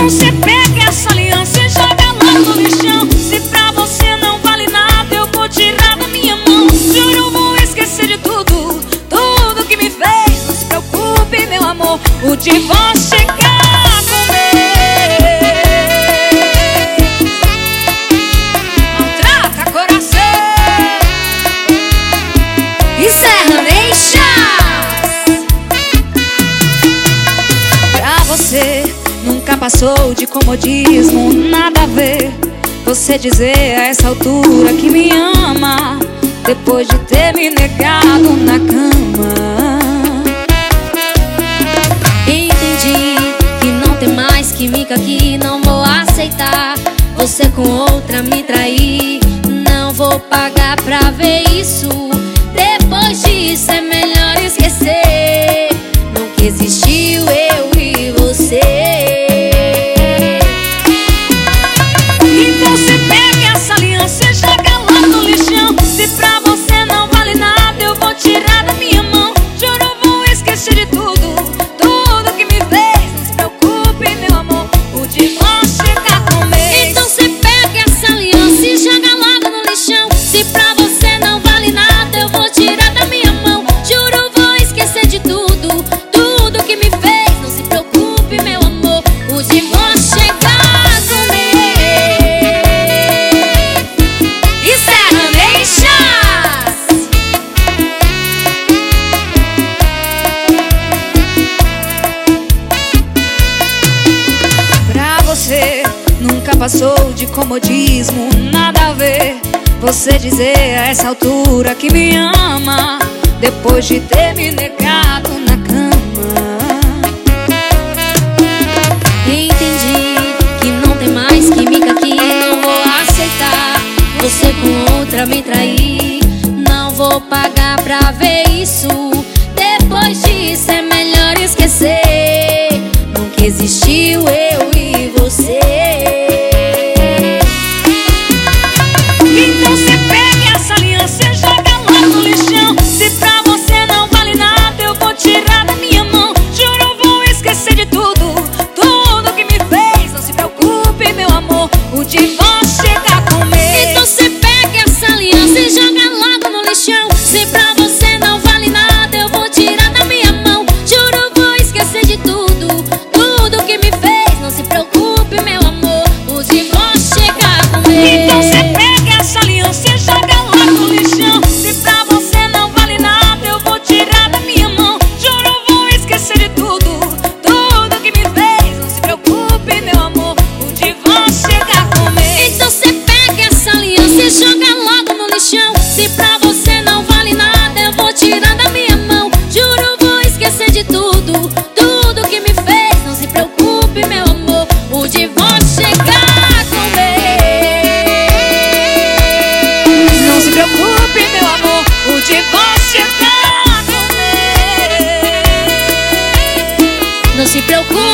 Então cê pega essa aliança e joga lá no lixão. Se pra você não vale nada, eu vou tirar da minha mão. Juro, vou esquecer de tudo, tudo que me fez. Não se preocupe, meu amor, o divórcio chegar comigo. Maltrata coração. E Serraneixas. Pra você nunca passou de comodismo, nada a ver você dizer a essa altura que me ama, depois de ter me negado na cama. Entendi que não tem mais química, que não vou aceitar você com outra me trair. Não vou pagar pra ver isso. Depois disso é melhor esquecer. Nunca existiu eu e você. Então cê pega essa aliança e joga lá no lixão. Se pra você não vale nada, eu vou tirar da minha mão. Juro, vou esquecer de tudo, tudo que me fez. Não se preocupe, meu amor, o divórcio chegar comigo. Então cê pega essa aliança e joga logo no lixão. Se pra você não vale nada, eu vou tirar da minha mão. Juro, vou esquecer de tudo, tudo que me fez. Não se preocupe, meu amor, o divórcio chegar comigo. E Serraneixas. Pra você nunca passou de comodismo, nada a ver você dizer a essa altura que me ama, depois de ter me negado na cama. Entendi que não tem mais química, que não vou aceitar você com outra me trair. Não vou pagar pra ver isso. Depois disso é melhor esquecer. Nunca existiu eu e você. Então cê pega essa aliança e joga lá no lixão. Se pra você não vale nada, eu vou tirar da minha mão. Juro, vou esquecer de tudo, tudo que me fez. Não se preocupe, meu amor, o divórcio chegar comigo. Então cê pega essa aliança e joga logo no lixão. Se pra você não vale nada, eu vou tirar da minha mão. Juro, vou esquecer de tudo, tudo que me fez. Não se preocupe, meu amor, o divórcio chegar comigo. Então cê pega essa aliança e joga lá no lixão. Se pra você não vale nada, eu vou tirar da minha mão. Juro, vou esquecer de tudo, tudo que me fez. Não se preocupe, meu amor, o divórcio chegar comigo. Então cê pega essa aliança e joga logo no lixão. Se pra você não vale nada, eu vou tirar da minha mão. Juro, vou esquecer de tudo, tudo que me fez. Não se preocupe, meu amor, o divórcio chegar comigo. Não se preocupe, meu amor, o divórcio chegar comigo. Não se preocupe.